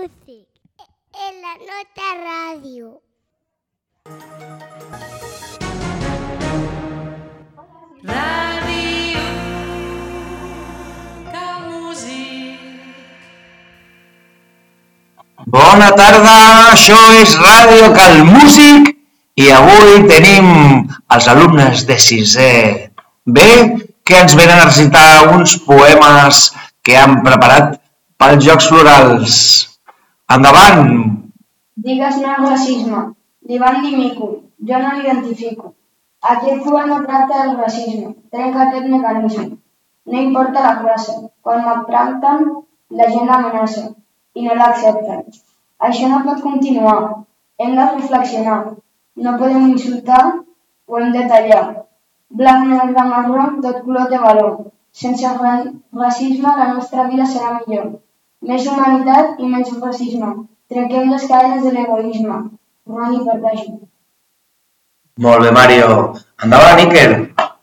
Music en la Nota Ràdio. Ràdio Cal Músic. Bona tarda, això és Ràdio Cal Músic i avui tenim els alumnes de sisè B que ens venen a recitar uns poemes que han preparat pels Jocs Florals. Endavant! Digues-me el racisme. L'Ivan di mico. Jo no l'identifico. Aquest poema tracta del racisme. Trenca aquest mecanisme. No importa la classe. Quan m'apranten, la gent l'amenaça i no l'accepten. Això no pot continuar. Hem de reflexionar. No podem insultar o hem de tallar. Blanc, negre, marró, tot color té valor. Sense racisme la nostra vida serà millor. Més humanitat i menys racisme. Trenquem les cadenes de l'egoisme. Roni parteixi. Molt bé, Mario. Endavant, Iker.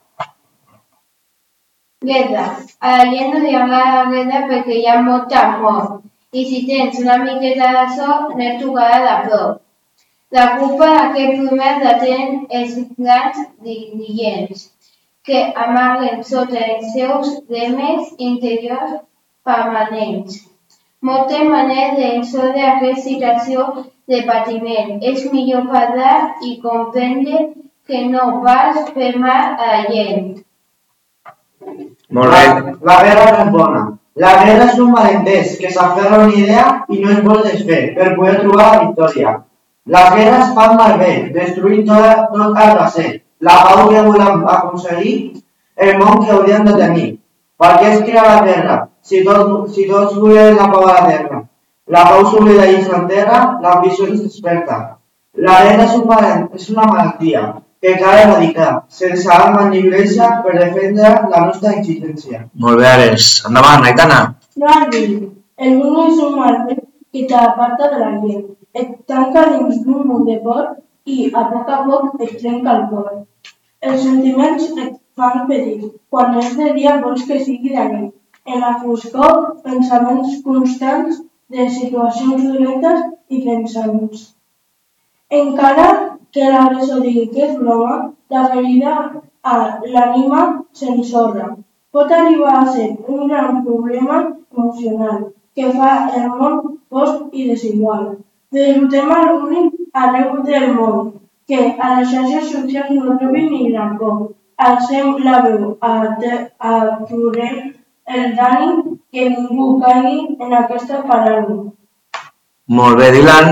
Guerra. A la gent no li agrada la guerra perquè hi ha molta mort. I si tens una miqueta de sort, no et tocarà de prop. La culpa d'aquest primer la tenen els grans dirigents, que amaguen sota els seus lemes interiors permanents. Moltes maneres de resoldre aquesta situació de patiment. És millor parlar i comprendre que no pas fer mal a la gent. Molt bé. La guerra no és bona. La guerra és un malentès que s'aferra a una idea i no es vol desfer per poder trobar la victòria. Les guerres fan malbé, destruint tot el recer. La pau que volem aconseguir, el món que hauríem de tenir. Per què es crea la guerra? Si tots volem la pau a la terra. La pau s'oblida i s'enterra, l'ambició es desperta. La guerra és una malaltia que cal erradicar, sense arma ni violència per defendre la nostra existència. Molt bé, Ares. Endavant, Aitana. No olvides, el mundo es un malvete que te aparta de la gent, et tanca dins d'un món de por i a poc et trenca el cor. Els sentiments et fan petit, quan és de dia vols que sigui de nit. En la foscor, pensaments constants de situacions dolentes i pensaments. Encara que l'agressor digui que és broma, la ferida a l'ànima s'ensorra. Pot arribar a ser un gran problema emocional que fa el món fosc i desigual. Derrotem a l'únic arreu del món, que a les xarxes socials no trobi ni racó. Alcem la veu, aturem el dany, que ningú caigui en aquesta paràlisi. Molt bé, Dylan.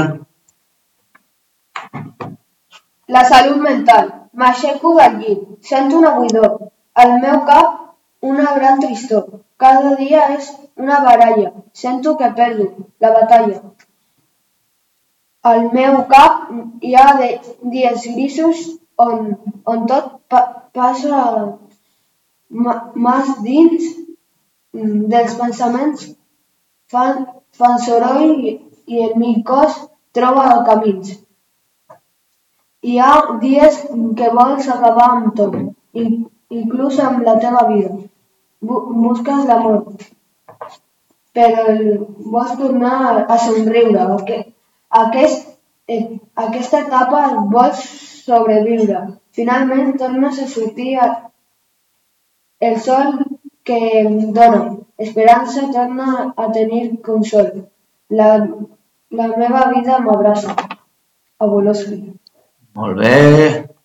La salut mental. M'aixeco del llit. Sento una buidor. Al meu cap, una gran tristor. Cada dia és una baralla. Sento que perdo la batalla. Al meu cap hi ha dies grisos on tot passa mas dins dels pensaments fan soroll i el meu cos troba camins. Hi ha dies que vols acabar amb tot, inclús amb la teva vida. Busques l'amor, però vols tornar a somriure. Aquesta etapa vols sobreviure. Finalment tornes a sortir el sol que em dóna. Esperança torna a tenir consol. La meva vida m'abraça. Abolosky. Molt bé.